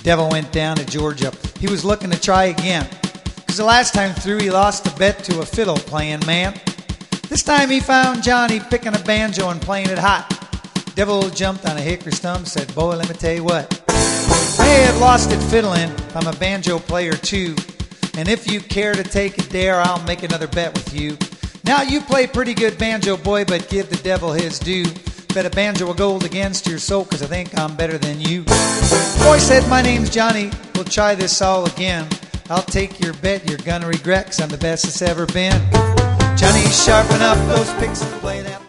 Devil went down to Georgia. He was looking to try again, 'cause the last time through he lost a bet to a fiddle playing man. This time he found Johnny picking a banjo and playing it hot. Devil jumped on a hickory stump, said, "Boy, let me tell you what. I may have lost it fiddling, I'm a banjo player too. And if you care to take a dare, I'll make another bet with you. Now you play pretty good banjo, boy, but give the devil his due. Bet a banjo of gold against your soul, 'cause I think I'm better than you." The boy said, "My name's Johnny, we'll try this all again. I'll take your bet, you're gonna regret, 'cause I'm the best it's ever been." Johnny, sharpen up those picks and play that.